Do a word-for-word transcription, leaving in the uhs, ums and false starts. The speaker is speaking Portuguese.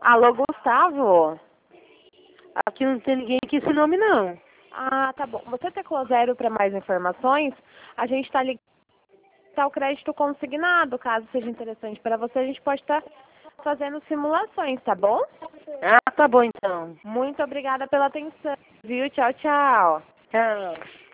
Alô, Gustavo? Aqui não tem ninguém com esse nome, não. Ah, tá bom. Você teclou zero para mais informações? A gente está ligando o crédito consignado. Caso seja interessante para você, a gente pode estar fazendo simulações, tá bom? Ah, tá bom então. Muito obrigada pela atenção, viu? Tchau, tchau. Tchau.